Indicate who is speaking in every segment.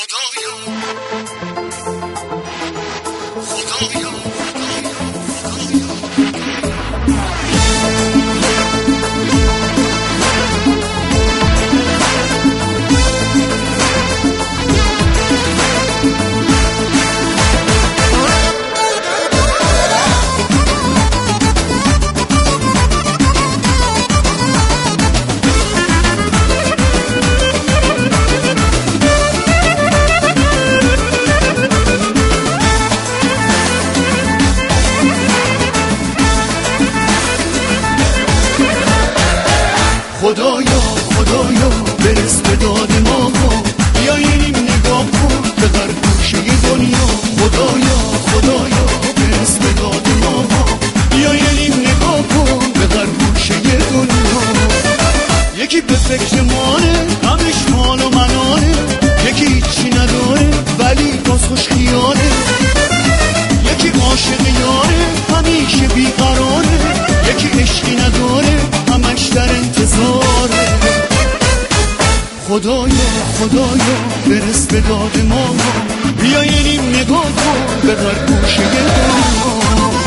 Speaker 1: خدایا خدایا برس به داد ما، بیا اینیم نگاه کن به هر گوشه دنیا. خدایا خدایا برس به داد ما، بیا اینیم نگاه کن به هر گوشه دنیا. یکی به فکر مانه همش مال و منانه، یکی هیچی نداره ولی باز خوش خیاله، یکی عاشق یاره همیشه بیقراره، یکی عشقی نداره همش در انتظاره. خدایا خدایا برس به داد ما، بیا اینیم نگاه کن به هر گوشه دنیا.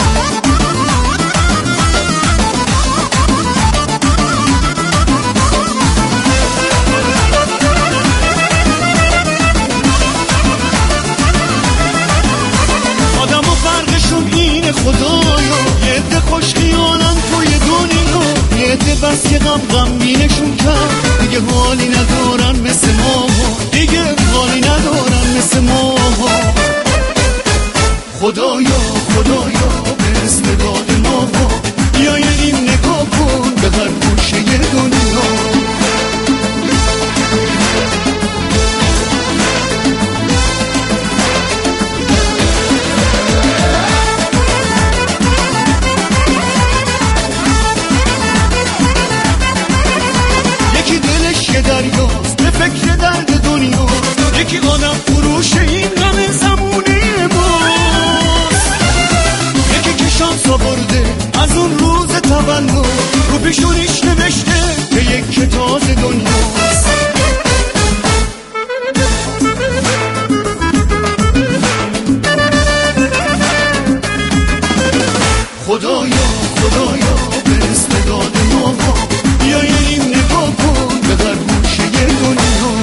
Speaker 1: خدایا یه عده خوش خیالن توی دنیا، یه عده بس که غمگینشون کرد دیگه حالی ندارن مثل ما، دیگه حالی ندارن مثل ما. خدایا خدایا برس به داد ما، بیا اینیم نگاه کن به هر گوشه دنیا. دریاست به فکر درد دنیا، یکی آدم فروش این غم زمونه ماست، یکی که شانس آورده از اون روز تولد رو پیشونیش نوشته که یک تازه دنیاست. خدایا خدایا برس به داد ما، بیا اینیم نگاه کن به هر گوشه دنیا.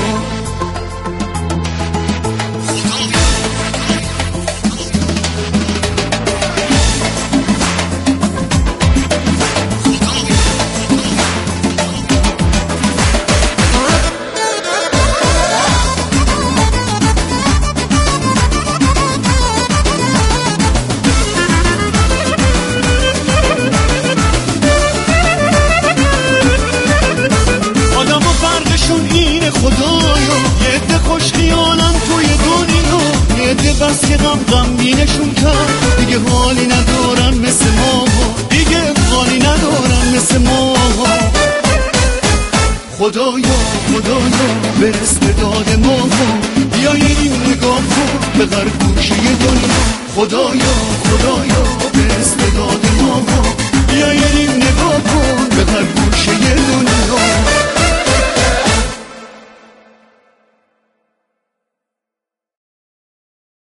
Speaker 1: خدایا یه عده خوش خیالن توی دنیا، یه عده بس که غمگینشون کرد دیگه حالی ندارن مثل ما، دیگه حالی ندارن مثل ما. خدایا خدایا برس به داد ما، بیا اینیم نگاه کن به هر گوشه دنیا. خدایا خدایا